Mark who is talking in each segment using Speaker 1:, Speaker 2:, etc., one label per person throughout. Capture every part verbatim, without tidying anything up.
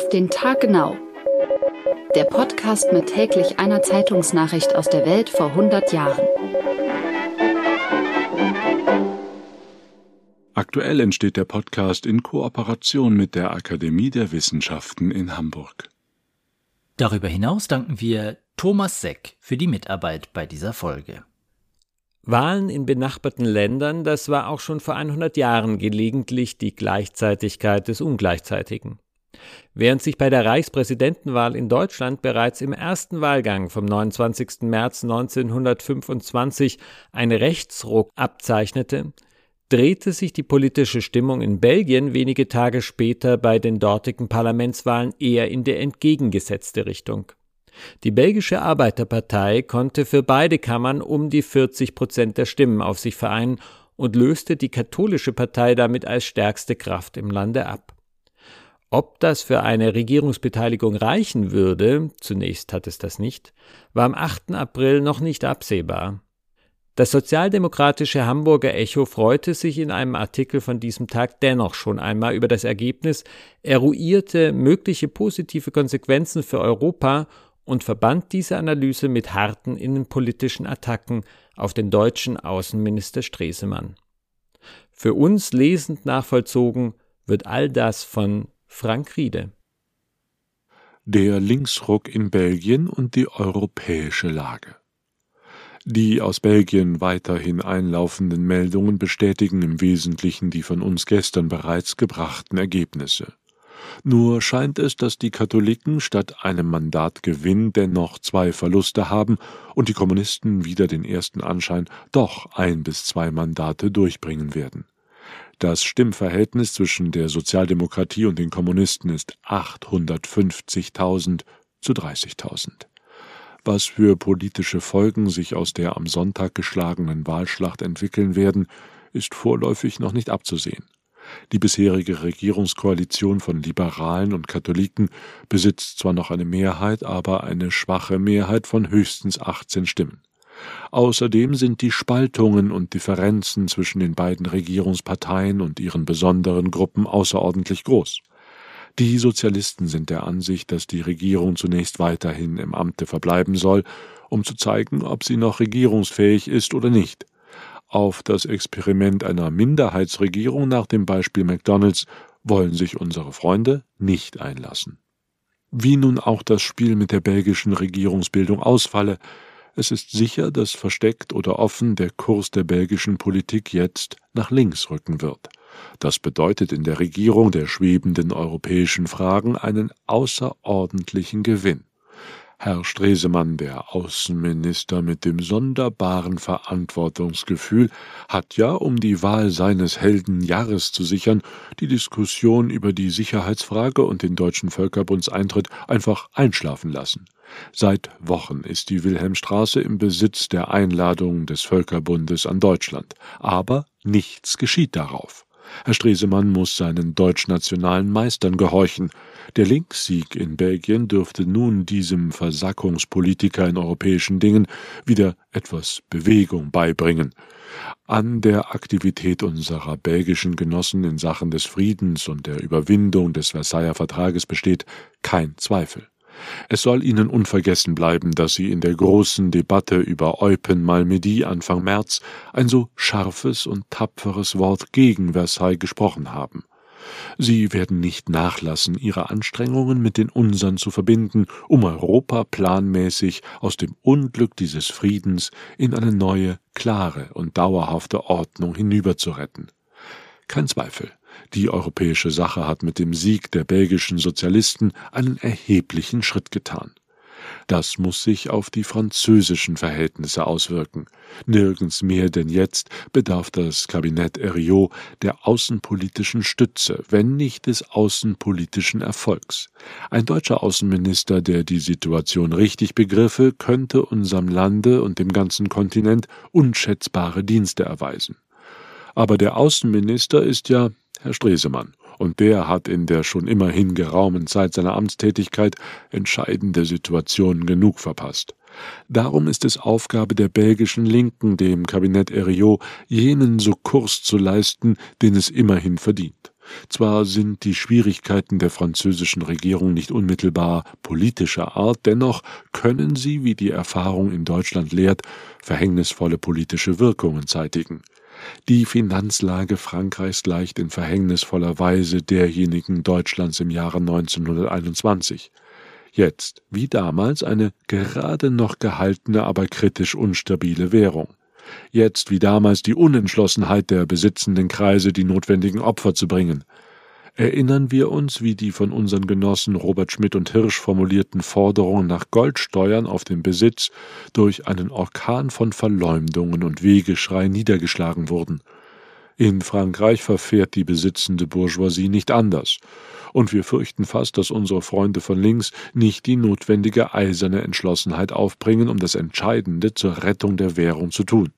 Speaker 1: Auf den Tag genau. Der Podcast mit täglich einer Zeitungsnachricht aus der Welt vor hundert Jahren.
Speaker 2: Aktuell entsteht der Podcast in Kooperation mit der Akademie der Wissenschaften in Hamburg.
Speaker 3: Darüber hinaus danken wir Thomas Seck für die Mitarbeit bei dieser Folge.
Speaker 4: Wahlen in benachbarten Ländern, das war auch schon vor hundert Jahren gelegentlich die Gleichzeitigkeit des Ungleichzeitigen. Während sich bei der Reichspräsidentenwahl in Deutschland bereits im ersten Wahlgang vom neunundzwanzigsten März neunzehnhundertfünfundzwanzig ein Rechtsruck abzeichnete, drehte sich die politische Stimmung in Belgien wenige Tage später bei den dortigen Parlamentswahlen eher in die entgegengesetzte Richtung. Die belgische Arbeiterpartei konnte für beide Kammern um die vierzig Prozent der Stimmen auf sich vereinen und löste die katholische Partei damit als stärkste Kraft im Lande ab. Ob das für eine Regierungsbeteiligung reichen würde, zunächst hat es das nicht, war am achten April noch nicht absehbar. Das sozialdemokratische Hamburger Echo freute sich in einem Artikel von diesem Tag dennoch schon einmal über das Ergebnis, eruierte mögliche positive Konsequenzen für Europa und verband diese Analyse mit harten innenpolitischen Attacken auf den deutschen Außenminister Stresemann. Für uns lesend nachvollzogen wird all das von Frank Riede.
Speaker 2: Der Linksruck in Belgien und die europäische Lage. Die aus Belgien weiterhin einlaufenden Meldungen bestätigen im Wesentlichen die von uns gestern bereits gebrachten Ergebnisse. Nur scheint es, dass die Katholiken statt einem Mandatgewinn dennoch zwei Verluste haben und die Kommunisten wider den ersten Anschein doch ein bis zwei Mandate durchbringen werden. Das Stimmverhältnis zwischen der Sozialdemokratie und den Kommunisten ist achthundertfünfzigtausend zu dreißigtausend. Was für politische Folgen sich aus der am Sonntag geschlagenen Wahlschlacht entwickeln werden, ist vorläufig noch nicht abzusehen. Die bisherige Regierungskoalition von Liberalen und Katholiken besitzt zwar noch eine Mehrheit, aber eine schwache Mehrheit von höchstens achtzehn Stimmen. Außerdem sind die Spaltungen und Differenzen zwischen den beiden Regierungsparteien und ihren besonderen Gruppen außerordentlich groß. Die Sozialisten sind der Ansicht, dass die Regierung zunächst weiterhin im Amte verbleiben soll, um zu zeigen, ob sie noch regierungsfähig ist oder nicht. Auf das Experiment einer Minderheitsregierung nach dem Beispiel McDonalds wollen sich unsere Freunde nicht einlassen. Wie nun auch das Spiel mit der belgischen Regierungsbildung ausfalle, es ist sicher, dass versteckt oder offen der Kurs der belgischen Politik jetzt nach links rücken wird. Das bedeutet in der Regierung der schwebenden europäischen Fragen einen außerordentlichen Gewinn. Herr Stresemann, der Außenminister mit dem sonderbaren Verantwortungsgefühl, hat ja, um die Wahl seines Heldenjahres zu sichern, die Diskussion über die Sicherheitsfrage und den deutschen Völkerbundseintritt einfach einschlafen lassen. Seit Wochen ist die Wilhelmstraße im Besitz der Einladung des Völkerbundes an Deutschland, aber nichts geschieht darauf. Herr Stresemann muss seinen deutschnationalen Meistern gehorchen. Der Linkssieg in Belgien dürfte nun diesem Versackungspolitiker in europäischen Dingen wieder etwas Bewegung beibringen. An der Aktivität unserer belgischen Genossen in Sachen des Friedens und der Überwindung des Versailler Vertrages besteht kein Zweifel. Es soll ihnen unvergessen bleiben, dass sie in der großen Debatte über Eupen-Malmedy Anfang März ein so scharfes und tapferes Wort gegen Versailles gesprochen haben. Sie werden nicht nachlassen, ihre Anstrengungen mit den unseren zu verbinden, um Europa planmäßig aus dem Unglück dieses Friedens in eine neue, klare und dauerhafte Ordnung hinüberzuretten. Kein Zweifel. Die europäische Sache hat mit dem Sieg der belgischen Sozialisten einen erheblichen Schritt getan. Das muss sich auf die französischen Verhältnisse auswirken. Nirgends mehr denn jetzt bedarf das Kabinett Herriot der außenpolitischen Stütze, wenn nicht des außenpolitischen Erfolgs. Ein deutscher Außenminister, der die Situation richtig begriffe, könnte unserem Lande und dem ganzen Kontinent unschätzbare Dienste erweisen. Aber der Außenminister ist ja Herr Stresemann, und der hat in der schon immerhin geraumen Zeit seiner Amtstätigkeit entscheidende Situationen genug verpasst. Darum ist es Aufgabe der belgischen Linken, dem Kabinett Herriot jenen Sukkurs zu leisten, den es immerhin verdient. Zwar sind die Schwierigkeiten der französischen Regierung nicht unmittelbar politischer Art, dennoch können sie, wie die Erfahrung in Deutschland lehrt, verhängnisvolle politische Wirkungen zeitigen. Die Finanzlage Frankreichs gleicht in verhängnisvoller Weise derjenigen Deutschlands im Jahre neunzehnhunderteinundzwanzig. Jetzt, wie damals, eine gerade noch gehaltene, aber kritisch unstabile Währung. Jetzt, wie damals, die Unentschlossenheit der besitzenden Kreise, die notwendigen Opfer zu bringen. Erinnern wir uns, wie die von unseren Genossen Robert Schmidt und Hirsch formulierten Forderungen nach Goldsteuern auf den Besitz durch einen Orkan von Verleumdungen und Wehgeschrei niedergeschlagen wurden. In Frankreich verfährt die besitzende Bourgeoisie nicht anders. Und wir fürchten fast, dass unsere Freunde von links nicht die notwendige eiserne Entschlossenheit aufbringen, um das Entscheidende zur Rettung der Währung zu tun.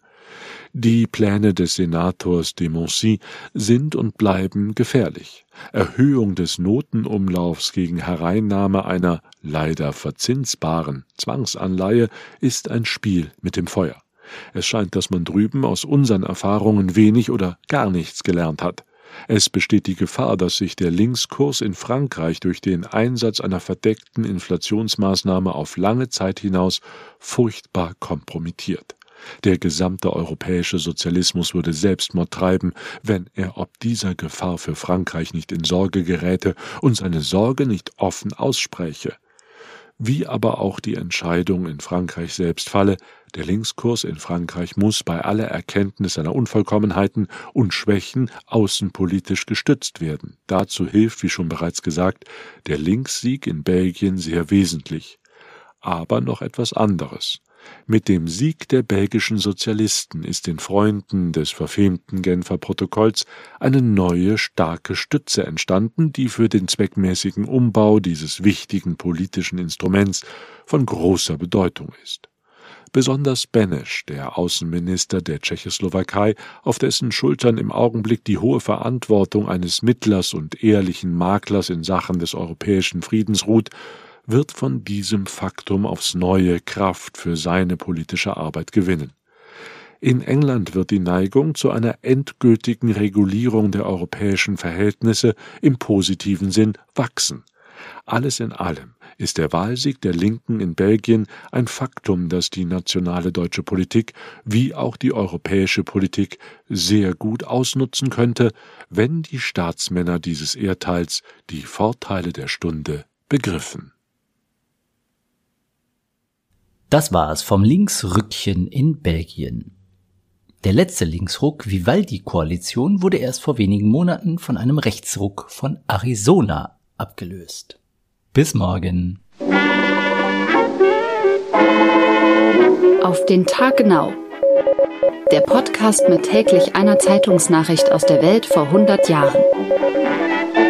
Speaker 2: Die Pläne des Senators de Montcy sind und bleiben gefährlich. Erhöhung des Notenumlaufs gegen Hereinnahme einer leider verzinsbaren Zwangsanleihe ist ein Spiel mit dem Feuer. Es scheint, dass man drüben aus unseren Erfahrungen wenig oder gar nichts gelernt hat. Es besteht die Gefahr, dass sich der Linkskurs in Frankreich durch den Einsatz einer verdeckten Inflationsmaßnahme auf lange Zeit hinaus furchtbar kompromittiert. Der gesamte europäische Sozialismus würde Selbstmord treiben, wenn er ob dieser Gefahr für Frankreich nicht in Sorge geräte und seine Sorge nicht offen ausspräche. Wie aber auch die Entscheidung in Frankreich selbst falle, der Linkskurs in Frankreich muss bei aller Erkenntnis seiner Unvollkommenheiten und Schwächen außenpolitisch gestützt werden. Dazu hilft, wie schon bereits gesagt, der Linkssieg in Belgien sehr wesentlich. Aber noch etwas anderes. Mit dem Sieg der belgischen Sozialisten ist den Freunden des verfemten Genfer Protokolls eine neue, starke Stütze entstanden, die für den zweckmäßigen Umbau dieses wichtigen politischen Instruments von großer Bedeutung ist. Besonders Beneš, der Außenminister der Tschechoslowakei, auf dessen Schultern im Augenblick die hohe Verantwortung eines Mittlers und ehrlichen Maklers in Sachen des europäischen Friedens ruht, wird von diesem Faktum aufs neue Kraft für seine politische Arbeit gewinnen. In England wird die Neigung zu einer endgültigen Regulierung der europäischen Verhältnisse im positiven Sinn wachsen. Alles in allem ist der Wahlsieg der Linken in Belgien ein Faktum, das die nationale deutsche Politik wie auch die europäische Politik sehr gut ausnutzen könnte, wenn die Staatsmänner dieses Erdteils die Vorteile der Stunde begriffen.
Speaker 3: Das war es vom Linksrückchen in Belgien. Der letzte Linksruck Vivaldi-Koalition wurde erst vor wenigen Monaten von einem Rechtsruck von Arizona abgelöst. Bis morgen.
Speaker 1: Auf den Tag genau. Der Podcast mit täglich einer Zeitungsnachricht aus der Welt vor hundert Jahren.